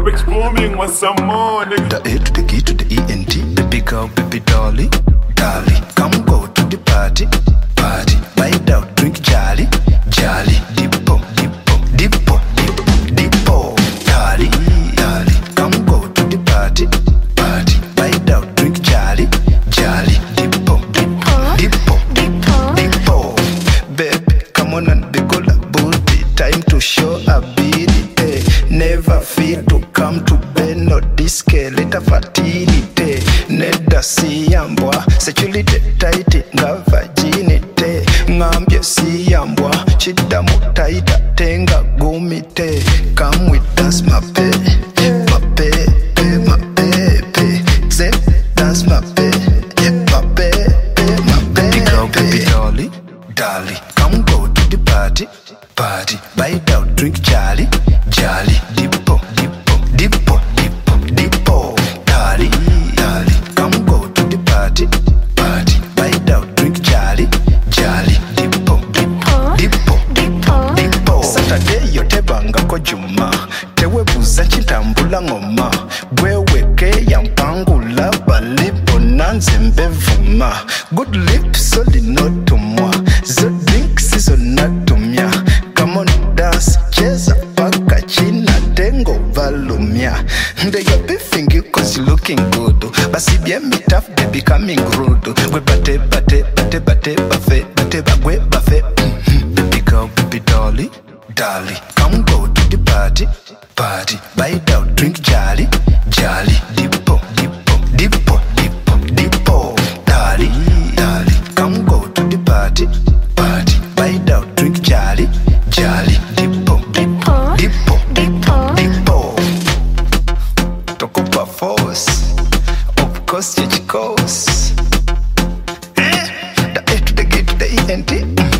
Bricks booming, want some more, nigga. The A to the G to the ENT. Baby girl, baby dolly, dolly. Come go to the party, party. Bite out, drink jolly, jolly. Dippo, dippo, dippo, dippo, dippo. Dolly, dolly. Come go to the party, party. Bite out, drink jolly, jolly. Dippo, dippo, dippo, dippo, dippo. Baby, come on and be cool booty. Time to show ability. Never feel to come to bed, no discalate fertility. Neda siyambwa, sexuality tight, nga virginity. Ngambye siyambwa, chida mutaita, tenga gumite. Come with us, my baby, my baby, my baby. Say, dance my baby, my baby, my baby. Baby girl, baby dolly, dolly. Come go to the party, party. Bite out, drink jolly, jolly. Dippo, dippo, dippo, dippo, dippo. Dolly, dolly. Come go to the party, party. Bite out, drink jolly, jolly. Dippo, dippo, dippo, dippo, dippo. Saturday yotebanga ko juma. Tewebuza chitambula ngoma. Bweweke yampangula balipo nanze mbevuma. Good lips solid not to moi. The drinks is not to mia. Come on dance, cheza paka china tengo valumia. They are beefing you cause you looking good. Basi bien me tough, they becoming rude. We bate, bate, bate, bate, buffet, bate, bagwe, buffet. Baby girl, baby dolly, dolly. Come go to the party, party. Bite out, drink jolly, jolly. Dippo, dippo, dippo, dippo, dippo. Dolly, dolly. Come go to the party, party. Bite out, drink jolly, jolly. Dippo, dippo, dippo, dippo, dippo. Tokupa force, of course, church course. The A to the G to the ENT.